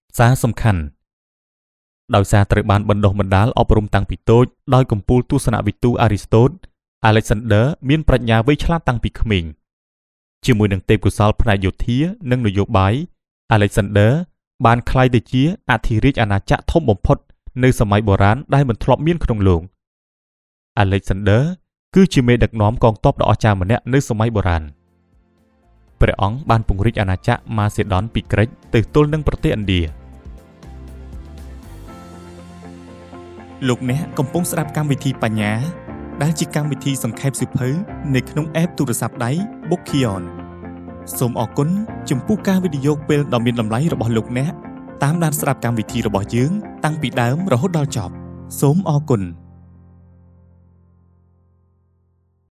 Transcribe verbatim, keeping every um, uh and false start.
សារសំខាន់ដោយសារត្រូវបានបណ្ដុះបណ្ដាលអប់រំតាំងពីតូចដោយកំពូលទស្សនវិទូអារីស្តូត Alexander មានប្រាជ្ញាវៃឆ្លាតតាំងពីក្មេងជាមួយនឹងទេពកោសល្យផ្នែកយោធានិងនយោបាយ Alexander បានក្លាយទៅជាអធិរាជអាណាចក្រធំបំផុតនៅសម័យបុរាណដែលមិនធ្លាប់មានក្នុងលោក Alexander គឺជាមេដឹកនាំកងទ័ពដ៏អស្ចារ្យម្នាក់នៅសម័យបុរាណព្រះអង្គបានពង្រីកអាណាចក្រម៉ាសេដនពីក្រិចទៅទល់នឹងប្រទេសឥណ្ឌាលោកអ្នកកំពុងស្ដាប់កម្មវិធីបញ្ញាដែលជាកម្មវិធីសង្ខេបសៀវភៅនៅក្នុង app ទូរស័ព្ទដៃ Bookion សូមអរគុណចំពោះការវិនិយោគពេលដ៏មានតម្លៃរបស់លោកអ្នកតាមដានស្ដាប់កម្មវិធីរបស់យើងតាំងពីដើមរហូតដល់ចប់សូមអរគុណ